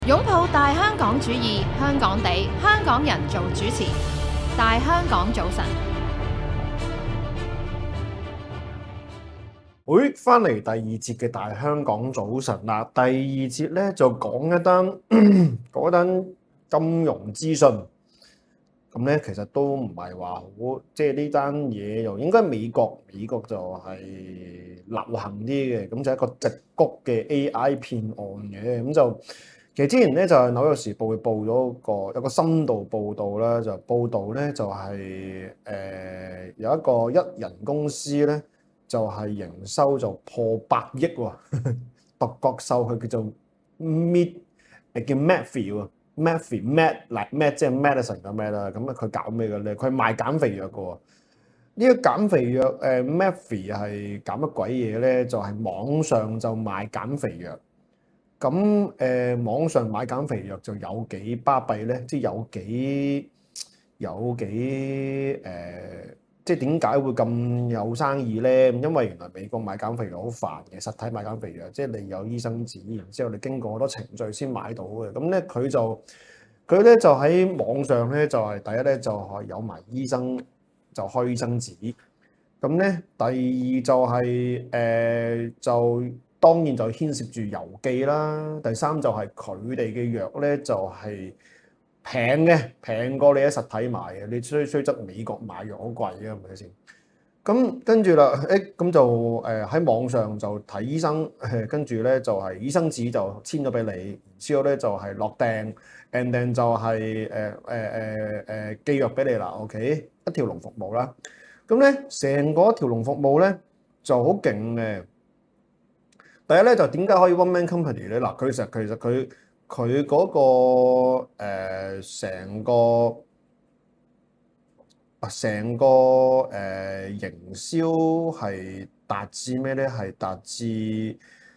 擁抱大香港主義，香港地，香港人做主持。大香港早晨， 翻嚟第二節嘅大香港早晨啦。第二節咧就講一單嗰單金融資訊。咁咧其實都唔係話好，即係呢單嘢又應該美國就係流行啲嘅，咁就一個矽谷嘅 AI 騙案嘅。咁就其實之前咧就係紐約時報會報咗有個深度報導啦，就報導咧就係有一個一人公司咧就係營收就破百億喎，獨角獸佢叫做 叫 Medview 啊。Med 即係 medicine 嘅 med 啦，咁佢搞咩嘅咧？佢賣減肥藥嘅喎。呢個減肥藥Medview 係搞乜鬼嘢咧？就係網上就賣減肥藥。咁網上買減肥藥就有幾巴閉咧？即係有幾即係點解會咁有生意咧？因為原來美國買減肥藥好煩嘅，實體買減肥藥，即係你有醫生紙，然之後你經過好多程序先買到嘅。咁咧佢咧就喺網上咧就係第一咧就係有埋醫生就開醫生紙。咁咧第二就係就當然就牽涉住郵寄啦。第三就係佢哋嘅藥咧就係平過你喺實體買嘅。你雖則美國買藥好貴嘅，係咪先？咁跟住啦，咁就喺網上就睇醫生，跟住咧就係醫生紙就簽咗俾你，之後咧就係落訂 and then 就係寄藥俾你啦。OK，一條龍服務啦。咁咧成個一條龍服務咧就好勁嘅。第一咧就點解可以 one man company 咧？嗱，其實佢嗰個成個營銷係達至咩咧？係達至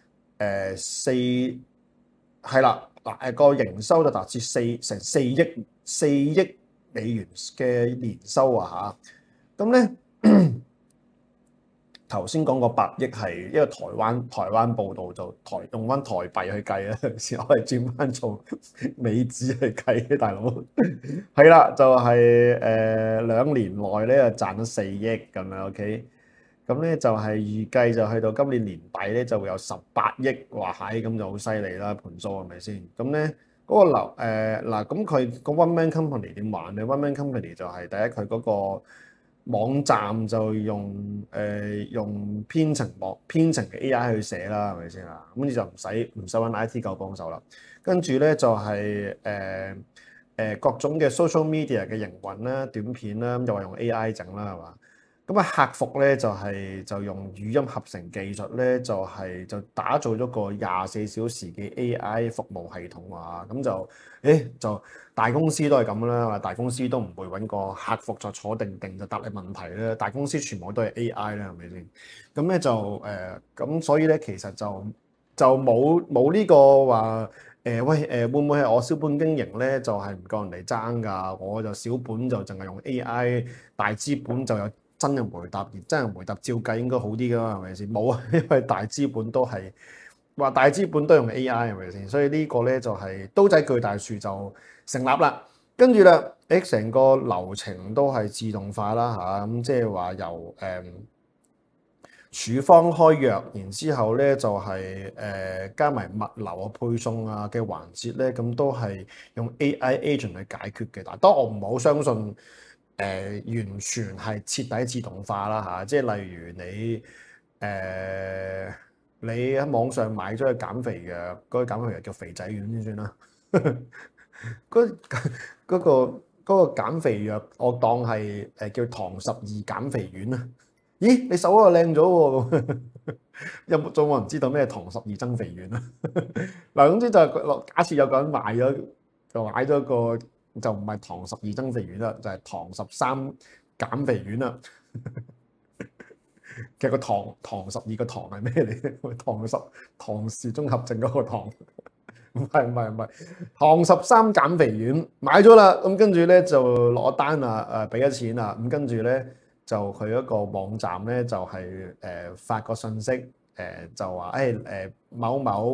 係啦，嗱個營收就達至成4億美元嘅年收啊嚇。咁咧頭先講個百億係因為台灣報道就用翻台幣去計啦，時我係轉翻做美紙去計嘅大佬。係啦，就係2年內咧就賺咗4億咁樣 OK。咁咧就係預計就去到今年年底咧就會有18億，哇係咁就好犀利啦，盤數係咪先？咁咧嗰個嗱咁佢個 One Man Company 點玩咧？One Man Company 就係第一佢嗰個網站就用編程嘅 AI 去寫啦，係咪先啊？咁你就唔使揾 IT 夠幫手啦。跟住咧就係各種嘅 social media 嘅營運啦、短片啦，咁就話用 AI 整啦，係嘛？咁啊客服咧就用語音合成技術咧，就打造咗個24小時嘅 AI 服務系統啊。咁就大公司都係咁啦，大公司都唔會揾個客服就坐定就答你問題啦。大公司全部都係 AI 啦，係咪先？咁咧咁所以咧其實就冇呢個話喂會唔會係我小本經營咧？就係唔夠人哋爭㗎。我就小本就淨係用 AI，大資本就有真人回答，而真人回答照計應該好啲㗎嘛，係咪先？冇啊，因為大資本都係話大資本都用 AI 係咪先？所以呢個咧就係刀仔鋸大樹就成立啦。跟住啦，成個流程都係自動化啦嚇，咁即係話由處方開藥，然之後咧就係加埋物流啊、配送啊嘅環節咧，咁都係用 AI agent 去解決嘅。但係當我唔好相信完全係徹底自動化啦嚇，即係例如你喺網上買咗個減肥藥，嗰個減肥藥叫肥仔丸先算啦。嗰個減肥藥，我當係叫糖12減肥丸啊！咦，你手又靚咗喎！仲冇人知道咩糖12增肥丸啊？嗱，總之就係假設有個人買咗個就唔係糖12增肥丸啦，就係糖13減肥丸啦。其實個糖12個糖係咩嚟咧？唐氏綜合症嗰個糖。唔係，糖13減肥丸買咗啦，咁跟住咧就落單啦，俾咗錢啦，咁跟住咧就佢一個網站咧就係發個信息，就話某某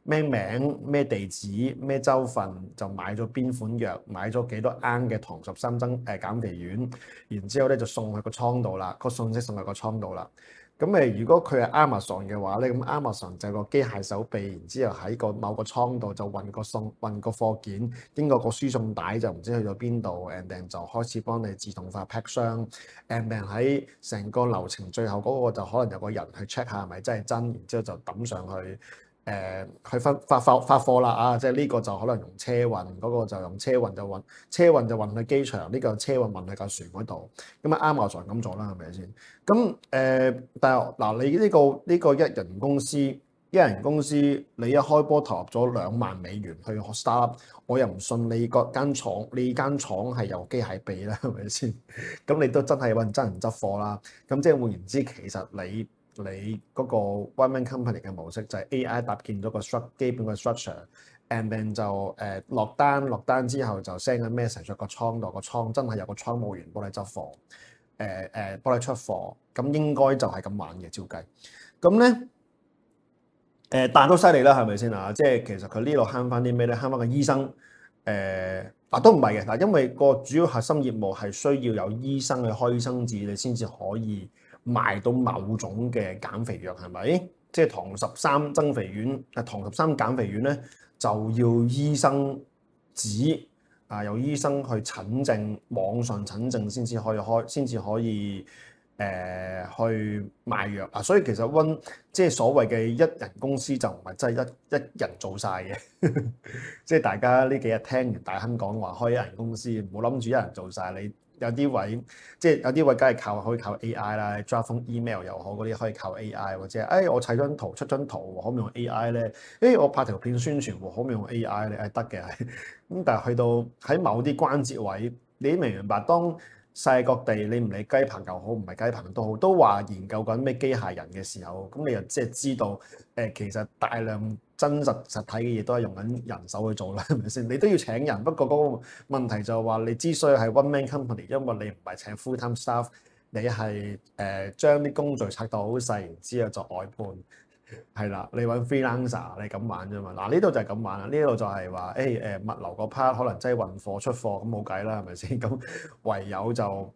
咩名、咩地址、咩州份就買咗邊款藥，買咗幾多盎嘅糖13減肥丸，然之後咧就送去個倉度啦，個信息送去個倉度啦。咁如果佢係 Amazon 嘅話咧，咁 Amazon 就有個機械手臂，然之後喺個某個倉度就運個貨件，經過個輸送帶就唔知去咗邊度 ，and then 就開始幫你自動化 pack 箱，and then 喺成個流程最後嗰個就可能有個人去 check 下係咪真係真，然之後就抌上去。去發貨啦啊！即係呢個就可能用車運，嗰個就用車運就運去機場，呢個車運去架船嗰度。咁啊Amazon咁做啦，係咪先？咁但係嗱，你呢個一人公司，你一開波投入咗2萬美元去 startup， 我又唔信你間廠係有機械臂啦，係咪先？咁你都真係揾真人執貨啦。咁即係換言之，其實你嗰個 one man company 嘅模式就係 AI 搭建咗個基本嘅 structure，and then 就落單之後就 send 個 message 個倉度，個倉真係有個倉務員幫你執貨，幫你出貨，咁應該就係咁玩嘅照計。咁咧但都犀利啦，係咪先啊？即係其實佢呢度慳翻啲咩咧？慳翻個醫生都唔係嘅嗱，因為個主要核心業務係需要有醫生去開醫生紙，你先至可以賣到某種嘅減肥藥，係咪？即係糖13增肥丸，糖13減肥丸咧就要醫生紙有醫生去診症，網上診症先至可以去賣藥啊。所以其實即係所謂嘅一人公司就唔係真係一人做晒嘅，即係大家呢幾日聽完大亨講話開一人公司，唔好諗住一人做晒。你有啲位梗係可以靠 AI 啦 ，draft 封 email 又好，嗰啲可以靠 AI， 或者我砌張圖出張圖，可唔可以用 AI 咧？我拍條片宣傳，可唔可以用 AI 咧？得嘅係。咁但係去到喺某啲關節位，你明唔明白？當世界各地你唔理雞棚又好，唔係雞棚都好，都話研究緊咩機械人嘅時候，咁你就即係知道其實大量真實體嘅嘢都係用緊人手去做啦，係咪先？你都要請人，不過嗰個問題就係話你之所以係 one man company，因為你唔係請 full time staff， 你係將啲工序拆到好細，然之後就外判。係啦，你揾 freelancer 你咁玩啫嘛。嗱，呢度就係咁玩啦。呢度就係話物流個 part 可能真係運貨出貨咁冇計啦，係咪先？咁唯有就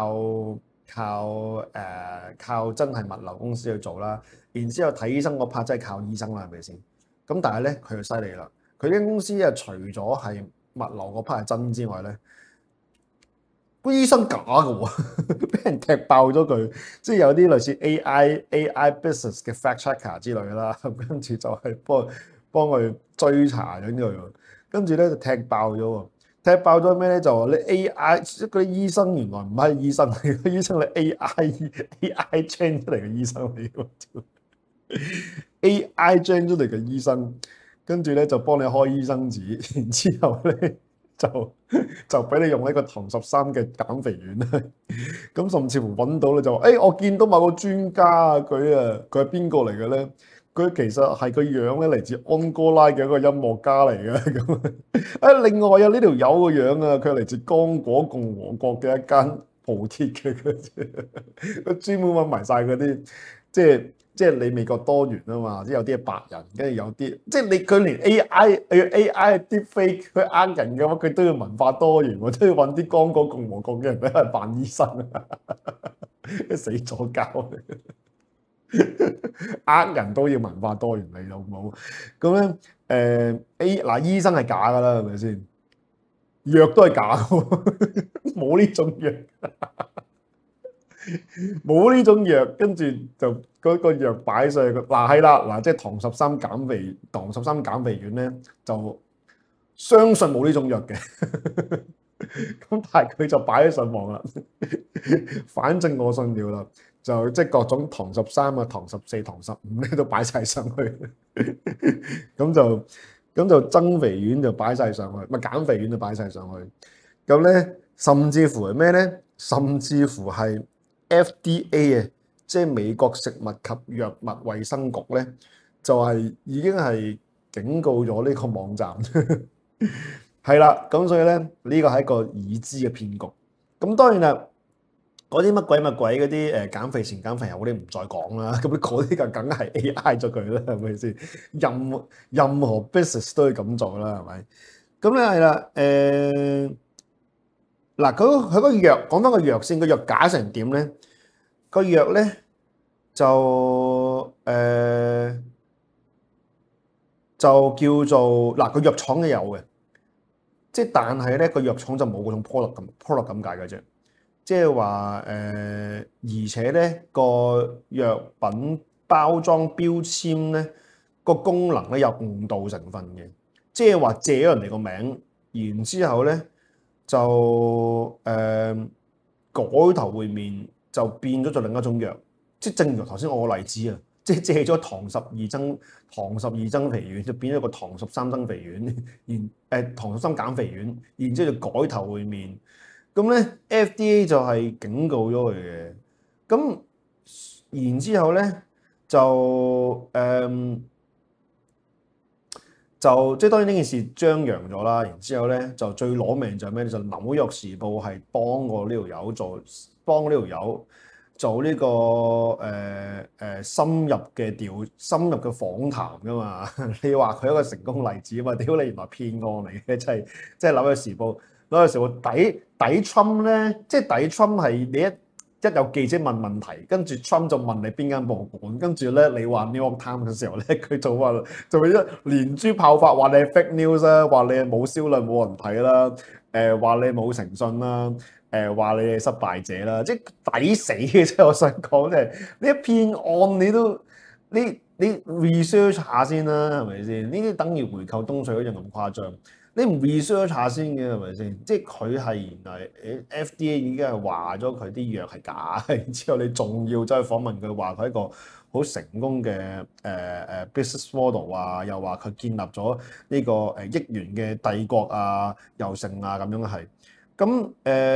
靠真係物流公司去做啦。然之後睇醫生個 part 真係靠醫生啦，係咪先？咁但係咧佢就犀利啦。佢間公司除咗係物流個 part 係真之外咧，個醫生假嘅喎，俾人踢爆咗佢，即係有啲類似 AI business 嘅 fact checker 之類啦，跟住就係幫佢追查緊佢，跟住咧就踢爆咗喎，踢爆咗咩咧？就話你 AI 嗰啲醫生原來唔係醫生嚟，個醫生係 AI train 出嚟嘅醫生嚟嘅，AI train 出嚟嘅醫生，跟住咧就幫你開醫生紙，然之後咧。就俾你用呢個糖13嘅減肥丸啦，咁甚至乎揾到咧就我見到某個專家啊，佢係邊個嚟嘅咧？佢其實係個樣咧嚟自安哥拉嘅一個音樂家嚟嘅咁。另外有呢條友個樣啊，佢係嚟自剛果共和國嘅一間鋪鐵嘅，佢專門揾埋晒嗰啲即係你美國多元啊嘛，即係有啲係白人，跟住有啲即係佢連 AI 啲 fake 佢呃人嘅話，佢都要文化多元，都要揾啲剛果共和國嘅人俾佢扮醫生死咗交，呃人都要文化多元嚟老母。咁咧醫生係假噶啦，係咪先？藥都係假嘅，冇呢種藥。冇呢種藥，跟住就嗰個藥擺上去。係啦，即係糖13減肥丸咧，就相信冇呢種藥嘅。咁但係佢就擺喺上網啦。反正我信了啦，就即係各種糖13啊、糖14、糖15咧都擺晒上去。咁就增肥丸就擺晒上去，咪減肥丸就擺晒上去。咁咧，甚至乎係咩咧？甚至乎係。FDA 即係美國食物及藥物衛生局咧，就係已經係警告咗呢個網站，係啦。咁所以咧，呢個係一個已知嘅騙局。咁當然啦， 嗰啲乜鬼嗰啲減肥前減肥後嗰啲唔再講啦，咁嗰啲就梗係 AI 咗佢啦，係咪先？任何 business 都要咁做啦，係咪？咁咧係啦，嗱佢個藥講翻個藥先，個藥假成點咧？個藥咧就就叫做嗱個藥廠都有嘅，即係但係咧個藥廠就冇嗰種 product 咁解嘅啫。即係話而且咧個藥品包裝標籤咧個功能咧有誤導成分嘅，即係話借咗人哋個名，然之後咧就改頭換面就變咗做另一種藥，即係正如頭先我個例子啊，即係借咗糖十二增肥丸就變咗個糖13增肥丸，糖13減肥丸，然之後就改頭換面。咁咧 FDA 就係警告咗佢嘅，咁然之後咧就即係當然呢件事張揚咗啦，然之後咧就最攞命就係咩咧？就紐約時報係幫過呢條友做呢個深入嘅訪談噶嘛？你話佢一個成功例子啊嘛？屌你原來騙案嚟嘅，即係紐約時報。嗰個時候抵 Trump 咧，即係抵 Trump 係你一有記者問題，跟住 Trump 就問你邊間報館，跟住咧你話 New York Times 嘅時候咧，佢就話一連珠炮發，話你係 fake news 啦，話你係冇銷量冇人睇啦，話你冇誠信啦，話你係失敗者啦，即係抵死嘅啫！我想講即係呢一騙案你 research 下先啦，係咪先？呢啲等於回購東隧一樣咁誇張。你唔 research 下先嘅係咪先？即係佢係原來 FDA 已經係話咗佢啲藥係假，然之後你仲要走去訪問佢，話佢一個好成功嘅business model 啊，又話佢建立咗呢個億元嘅帝國啊，又成啊咁樣係。咁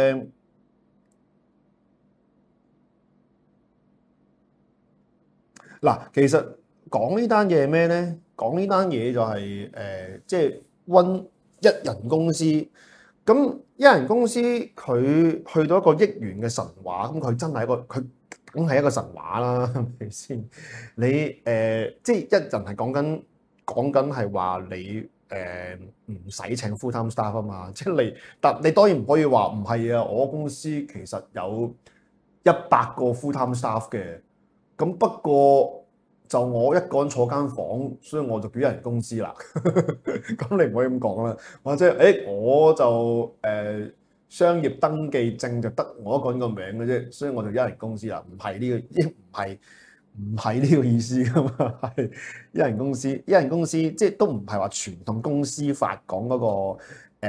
嗱，其實講呢單嘢係咩咧？講呢單嘢就係即係一人公司，咁一人公司佢去到一個億元嘅神話，咁佢真係佢梗係一個神話啦，係咪先？你即係一人係講緊係話你唔使請 full time staff 啊嘛，即係但你當然唔可以話唔係啊，我公司其實有100個 full time staff 嘅，咁不過就我一個人坐間房，所以我就叫一人公司啦。咁你唔可以咁講啦，或者我就商業登記證就得我一個人個名嘅啫，所以我就一人公司啦。唔係呢個意思噶嘛，係一人公司，即係都唔係話傳統公司法講嗰個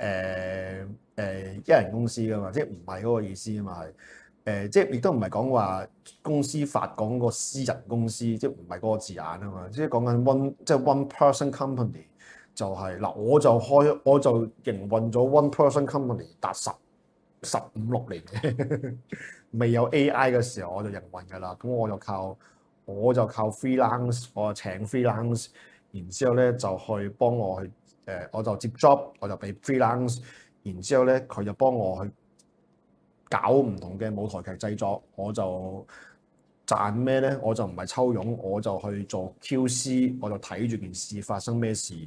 一人公司噶嘛，即係唔係嗰個意思啊嘛係。即係亦都唔係講話公司法講個私人公司，即係唔係嗰個字眼啊嘛，即係講緊one person company 就係嗱，我就營運咗 one person company 達15-16年嘅，未有 AI 嘅時候我就營運㗎啦，咁我就靠 freelance， 我就請 freelance， 然之後咧就去幫我去我就接 job， 我就俾 freelance， 然之後咧佢就幫我去搞唔同嘅舞台劇製作，我就賺咩咧？我就唔係抽傭，我就去做 QC， 我就睇住件事發生咩事，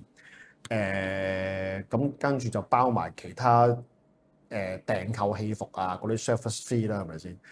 咁跟住就包埋其他訂購戲服啊嗰啲 service fee 啦，係咪先？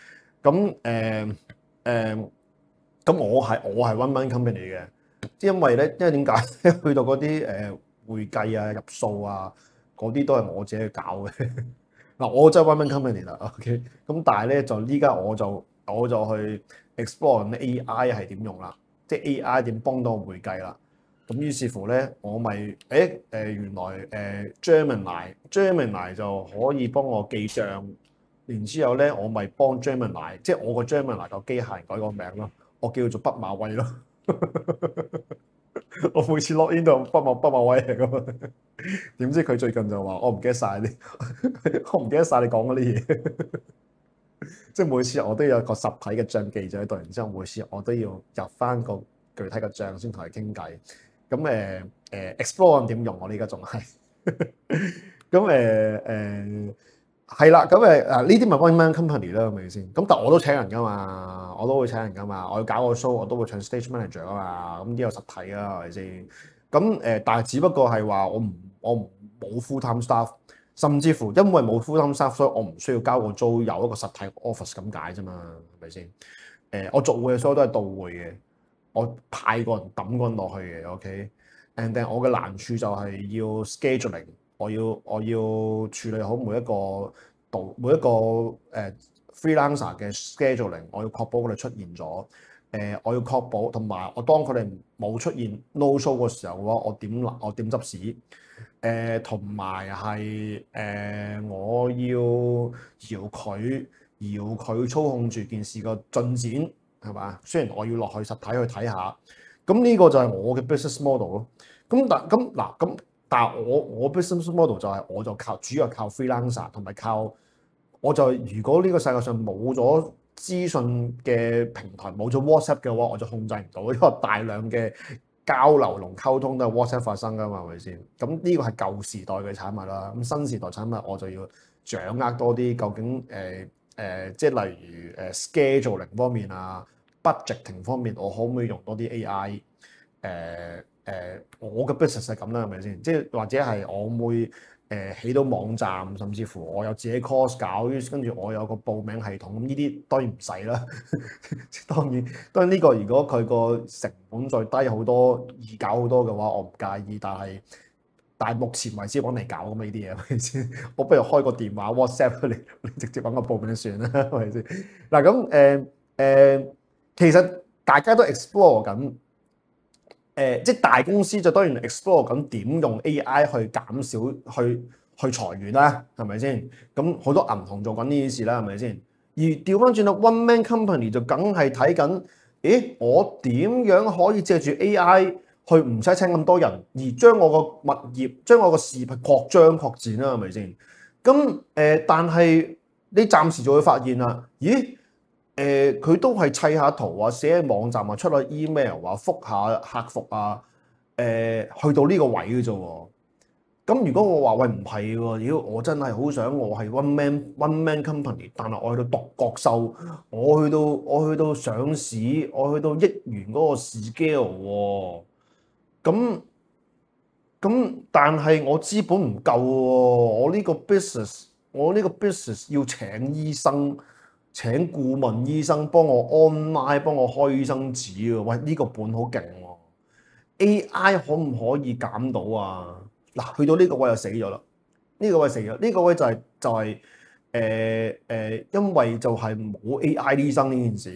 咁我係 one man company 嘅，因為點解去到嗰啲會計啊、入數啊嗰啲都係我自己去搞嘅。嗱，我真係 one man company 啦 ，OK，咁但係咧就依家我就去 explore 緊 AI 係點用啦，即係 AI 點幫到我會計啦。咁於是乎咧，我咪原來Gemini 就可以幫我記帳，然之後咧我咪幫 Gemini， 即係我個 Gemini 個機械人改個名咯，我叫做畢馬威咯。我每次 log in 到畢馬威嚟噶嘛，點知佢最近就話我唔記得晒你講嗰啲嘢，即係每次我都有個實體嘅帳記咗喺度，然之後每次我都要入翻個具體嘅帳先同佢傾偈。咁Explore 點用我呢家仲係咁係啦，咁呢啲咪 one man company 啦，係咪先？咁但我都請人噶嘛，我都會請人噶嘛，我要搞個 show 我都會請 stage manager 啊嘛，咁呢個實體啊，係咪先？咁但係只不過係話我冇 full time staff，甚至乎因為冇 full time staff，所以我唔需要交個租，有一個實體 office 咁解啫嘛，係咪先？我續會嘅所有都係到會嘅，我派個人抌個人落去嘅 ，OK。And then 我嘅難處就係要 scheduling。我要處理好每一個freelancer 嘅 scheduling，我要確保佢哋出現咗。我要確保同埋我當佢哋冇出現 no show 嘅時候嘅話，我點執屎？同埋係我要搖佢操控住件事個進展係嘛？雖然我要落去實體去睇下，咁呢個就係我嘅 business model 咯。但係我 business model 就係我就主要靠 freelancer 同埋如果呢個世界上冇咗資訊嘅平台，冇咗 WhatsApp 嘅話，我就控制唔到，因為大量嘅交流同溝通都係 WhatsApp 發生㗎嘛，係咪先？咁呢個係舊時代嘅產物啦，咁新時代產物我就要掌握多啲究竟即係例如scheduling 方面啊、budgeting 方面，我可唔可以用多啲 AI？我嘅 business 係咁啦，係咪先？即係或者係我會起到網站，甚至乎我有自己 course 搞，跟住我有個報名系統，咁呢啲當然唔使啦。當然呢個如果佢個成本再低好多，易搞好多嘅話，我唔介意。但係目前為止揾嚟搞咁呢啲嘢，係咪先？我不如開個電話 WhatsApp 你直接揾個報名算啦，係咪先？嗱咁其實大家都 explore 緊。即係大公司就當然 explore 緊點用 AI 去減少去裁員啦，係咪先？咁好多銀行做緊呢啲事啦，係咪先？而調翻轉啦 ，one man company 就梗係睇緊，我點樣可以借住 AI 去唔使請咁多人，而將我個物業、將我個事業擴張擴展啦，係咪先？咁但係你暫時就會發現啦，佢都係砌下圖啊，寫喺網站啊，出下 email 啊，覆下客服啊，去到呢個位嘅啫喎。咁如果我話喂唔係喎，如果我真係好想我係 one man company，但係我去到獨角獸，我去到上市，我去到億元嗰個 scale 喎。咁但係我資本唔夠喎，我呢個 business 要請醫生。請顧問醫生幫我 online 幫我開醫生紙喎，喂呢個本好勁喎 ，AI 可唔可以減到啊？嗱，去到呢個位就死咗啦，呢個位死咗，呢個位就係因為就係冇 AI 醫生呢件事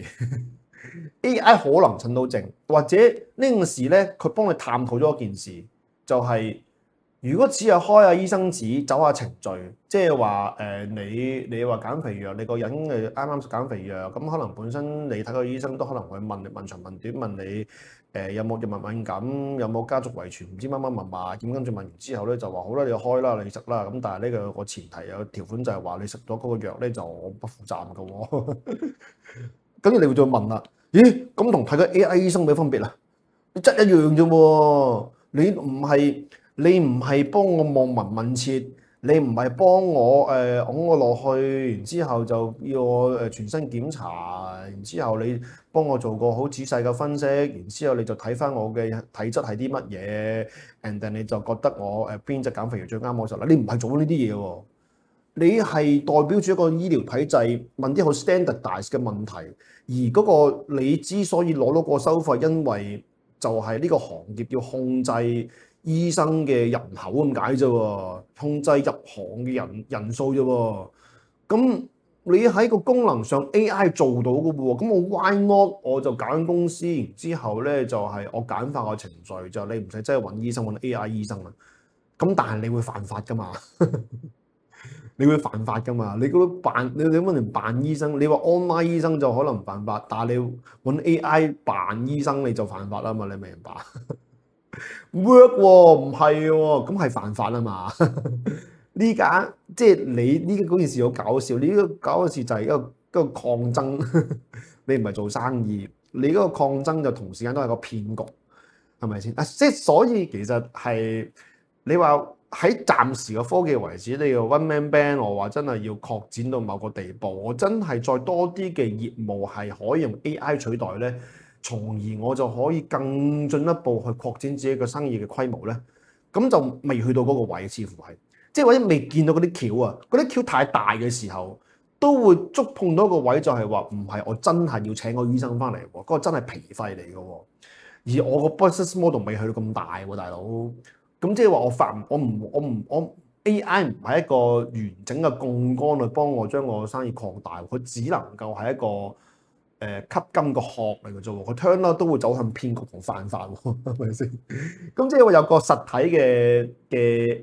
，AI 可能診到症，或者呢件事咧佢幫你探討咗一件事，就係。如果只係開下醫生紙走下程序，即係話你話減肥藥，你個人啱啱食減肥藥，咁可能本身你睇個醫生都可能會問長問短，問你有冇藥物敏感，有冇家族遺傳，唔知乜乜密碼，咁跟住問完之後咧就話好啦，你就開啦，你食啦，咁但係呢個前提有條款就係話你食咗嗰個藥咧就我不負責任嘅喎，跟住你會再問啦，咦咁同睇個 AI 醫生有咩分別啊？你質一樣啫喎，你唔係幫我望聞問切，你唔係幫我㧬我落去，然之後就要我全身檢查，然之後你幫我做個好仔細嘅分析，然之後你就睇翻我嘅體質係啲乜嘢，and then 你就覺得我邊隻減肥藥最啱我食啦。你唔係做呢啲嘢喎，你係代表住一個醫療體制問啲好 standardize 嘅問題，而嗰個你之所以攞到個收費，因為就係呢個行業要控制。醫生嘅人口咁解啫喎，控制入行嘅人數啫喎，咁你喺個功能上 AI 做到嘅喎，咁我 why not 我就揀公司，然之後咧就係我簡化個程序，就你唔使真係揾醫生揾 AI 醫生啊，咁但係你會犯法噶嘛？你會犯法噶嘛？你嗰啲你點樣嚟扮醫生？你話 online 醫生就可能唔犯法，但係你揾 AI 扮醫生你就犯法啦嘛？你明唔明白？work 喎，唔係喎，咁係犯法啊嘛！呢家即係你呢嗰件事好搞笑，你呢個搞嘅事就係一個抗爭，你唔係做生意，你嗰個抗爭就同時間都係個騙局，係咪先？啊，即係所以其實係你話喺暫時嘅科技為止，你要 one man band，我話真係要擴展到某個地步，我真係再多啲嘅業務係可以用 AI 取代咧，從而我就可以更進一步去擴展自己嘅生意嘅規模咧，咁就未去到嗰個位，似乎係，即係或者未見到嗰啲橋啊，嗰啲橋太大嘅時候，都會觸碰到一個位，就係話唔係我真係要請個醫生翻嚟喎，嗰個真係皮費嚟嘅喎。而我個 business model 未去到咁大喎，大佬。咁即係話我 AI 唔係一個完整嘅槓桿去幫我將我生意擴大，佢只能夠係一個吸金個殼嚟嘅啫喎。佢 turn out 都會走向騙局同犯法喎，係咪先？咁即係話有個實體嘅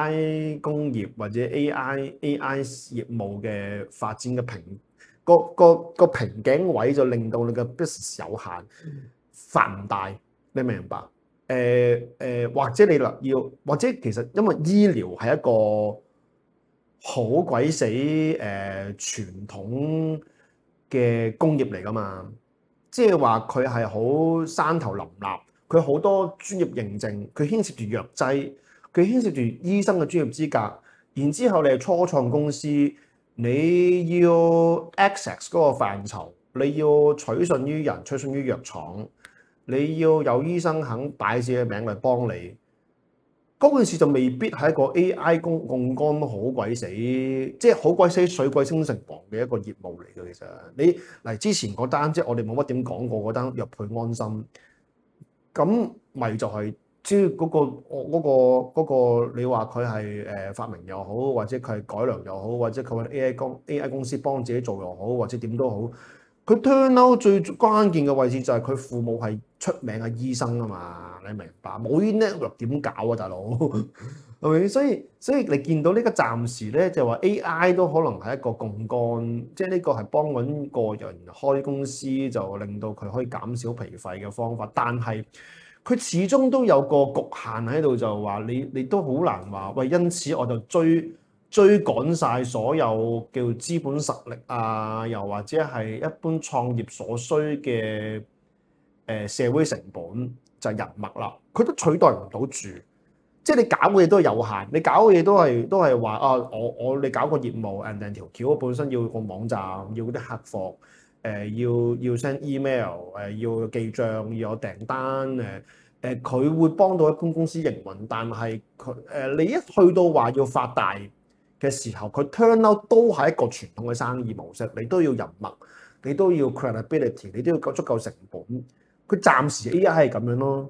AI 工業或者 AI 業務嘅發展嘅個瓶頸位，就令到你嘅 business 有限，發唔大，你明唔明白？或者你要，或者其實因為醫療係一個好鬼死傳統嘅工業嚟㗎嘛，即係話佢係好山頭林立，佢好多專業認證，佢牽涉住藥劑，佢牽涉住醫生嘅專業資格，然之後你係初創公司，你要 access 嗰個範疇，你要取信於人，取信於藥廠。你要有醫生肯擺自己嘅名嚟幫你，嗰件事就未必係一個 AI 槓桿好鬼死，即係好鬼死水鬼升城隍嘅一個業務嚟嘅。其實你嚟之前嗰單，即係我哋冇乜點講過嗰單藥配安心，咁咪就係即係嗰個你話佢係發明又好，或者佢係改良又好，或者佢揾 AI 公司幫自己做又好，或者點都好。佢 turn out 最關鍵嘅位置就係佢父母係出名嘅醫生啊嘛，你明白？冇呢 network 點搞啊，大佬係咪？所以你見到呢個暫時咧就話 AI 都可能係一個槓桿，即係呢個係幫緊個人開公司就令到佢可以減少皮費嘅方法，但係佢始終都有個局限喺度，就話你都好難話喂，因此我就追趕晒所有叫資本實力啊，又或者係一般創業所需嘅社會成本就係人脈啦，佢都取代唔到住。即係你搞嘅嘢都係有限，你搞嘅嘢都係話啊，你搞個業務 and then 條橋本身要個網站，要嗰啲客服，要 send email，要記帳，要有訂單，佢會幫到一般公司營運，但係你一去到話要發大嘅時候，佢 turn out 都係一個傳統嘅生意模式，你都要人脈，你都要 credibility， 你都要足夠成本。佢暫時 AI 係咁樣咯，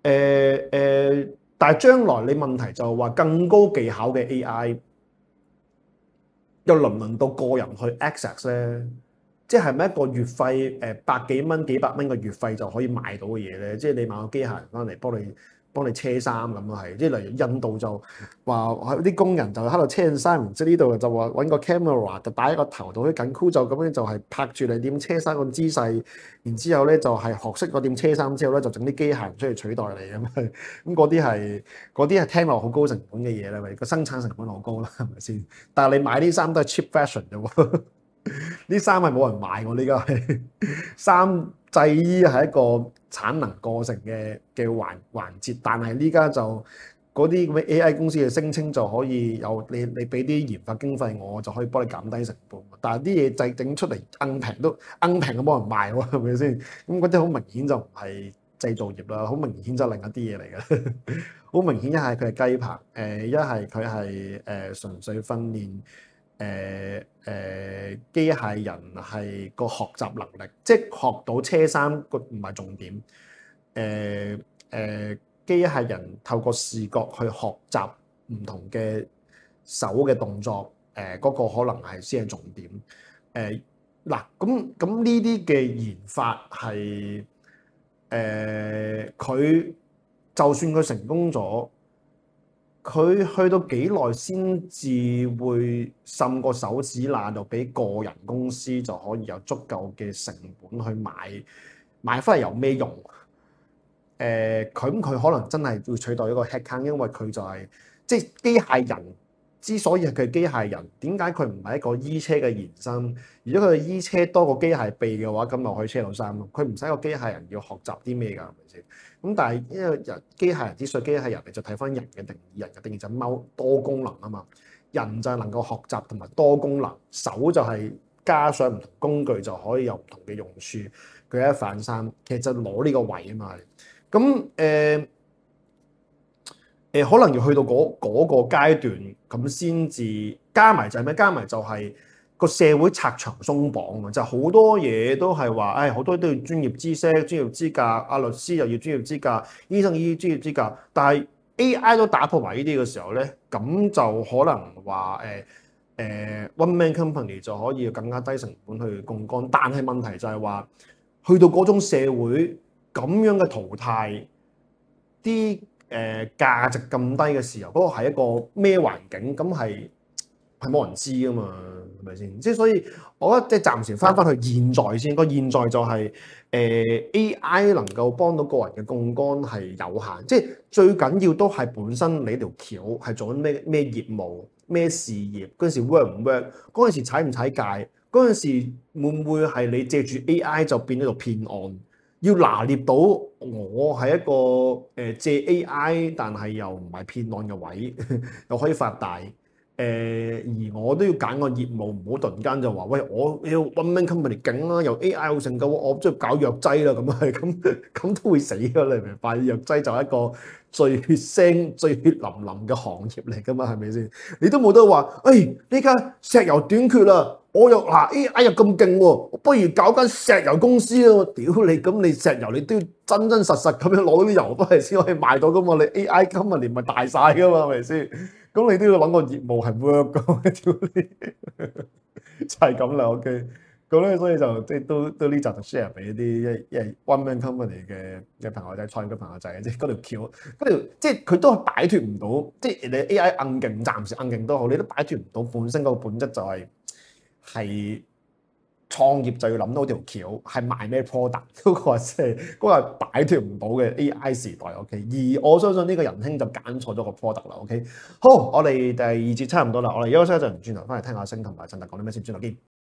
但係將來你問題就係話更高技巧嘅 AI，又輪唔輪到個人去 access 咧？即係咪一個月費百幾蚊、幾百蚊嘅月費就可以買到嘅嘢咧？即係你買個機械人翻嚟幫你車衫咁咯，係即係例如印度就話啲工人就喺度車衫，然之後呢度就話揾個 camera 就擺喺個頭度，啲緊箍咒咁樣就係拍住你點車衫個姿勢，然之後咧就係學識個點車衫之後咧就整啲機械人出嚟取代你咁，咁嗰啲係聽落好高成本嘅嘢啦，咪個生產成本好高啦，係咪先？但係你買啲衫都係 cheap fashion 啫喎。呢衫係冇人買喎，呢家係衫製衣係一個產能過剩嘅環節，但係呢家就嗰啲咁嘅 AI 公司嘅聲稱就可以有你俾啲研發經費我就可以幫你減低成本，但係啲嘢製整出嚟硬平都冇人賣喎，係咪先？咁嗰啲好明顯就唔係製造業啦，好明顯就另一啲嘢嚟嘅，好明顯一係佢係雞棚，一係佢係純粹訓練。機械人係個學習能力，即係學到車衫個唔係重點。機械人透過視覺去學習唔同嘅手嘅動作，嗰個可能係先係重點。嗱，咁呢啲嘅研發係佢就算佢成功咗。佢去到幾耐先至會滲個手指罅度，俾個人公司就可以有足夠嘅成本去買翻嚟有咩用？佢可能真係會取代一個 headcount，因為佢就係即係機械人之所以係佢機械人，點解佢唔係一個衣車嘅延伸？如果佢衣車多過機械臂嘅話，咁咪可以車到衫咯。佢唔使個機械人要學習啲咩㗎，係咪先？咁但係因為機械人之所以機械人，你就睇翻人嘅定義，人嘅定義就踎多功能啊嘛。人就係能夠學習同埋多功能，手就係加上唔同工具就可以有唔同嘅用處。舉一反三，其實就攞呢個位啊嘛。咁可能要去到嗰個階段，咁先至加埋就係咩？加埋就係個社會拆牆鬆綁啊！就好多嘢都係話，好多都要專業知識、專業資格，阿律師又要專業資格，醫生醫專業資格。但係 AI 都打破埋呢啲嘅時候咧，咁就可能話one man company 就可以更加低成本去槓桿。但係問題就係話，去到嗰種社會咁樣嘅淘汰啲。價值咁低嘅時候，嗰個係一個咩環境？咁係冇人知噶嘛，係咪先？即係所以，我覺得即係暫時翻去現在先。個現在就係AI 能夠幫到個人嘅槓桿係有限，即係最緊要都係本身你條橋係做緊咩業務、咩事業嗰陣時 work 唔 work？嗰陣時踩唔踩界？嗰陣時會唔會係你借住 AI 就變咗做騙案？要拿捏到我係一個借 AI，但係又唔係騙案嘅位，又可以發大。而我都要揀個業務，唔好突然間就話喂，我要 one man company 勁啦，又 AI 好成嘅，我中意搞藥劑啦，咁都會死㗎，你明白？藥劑就係一個最血腥、最血淋淋嘅行業嚟㗎嘛，係咪先？你都冇得話，呢家石油短缺啦。我又AI 又咁勁喎，不如搞間石油公司啊！屌你，咁你石油你都要真真實實咁樣攞啲油翻嚟先可以賣到噶嘛？你 AI company咪大晒噶嘛？係咪先？咁你都要諗個業務係 work 噶，屌你，就係咁啦。OK，咁咧所以就即係都呢集就 share 俾啲一係 one man company 嘅朋友仔、創業嘅朋友仔，即係嗰條橋，即係佢都擺脫唔到，即係你 AI 硬勁，暫時硬勁都好，你都擺脫唔到本身嗰個本質就係創業就要諗到條橋，係賣咩 product 嗰個即係嗰個係擺脫唔到嘅 AI 時代。OK，而我相信呢個仁兄就揀錯咗個 product 啦。OK，好，我哋第二節差唔多啦，我哋休息一陣，轉頭翻嚟聽下星同埋陳達講啲咩先，轉頭見。